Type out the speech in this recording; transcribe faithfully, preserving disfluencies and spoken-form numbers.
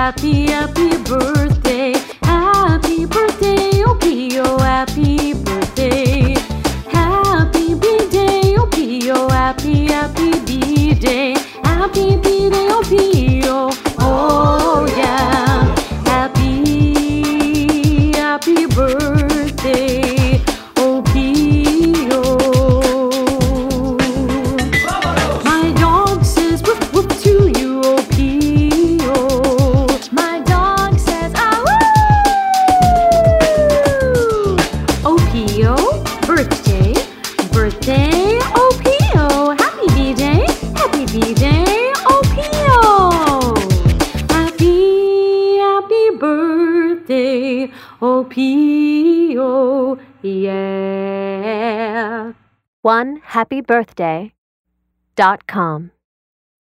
happy, happy birthday. Happy birthday, oh Pio, happy birthday. Happy B-Day, oh Pio, happy, happy B-Day. Happy B-Day, oh Pio, oh yeah. Happy, happy birthday, oh Pio. My dog says woof woof to you, oh Pio. My dog says ah woo. Oh Pio, birthday, birthday, oh Pio. Happy B-Day, happy B-Day, oh Pio. Happy, happy birthday, oh Pio, yeah. one happy birthday dot com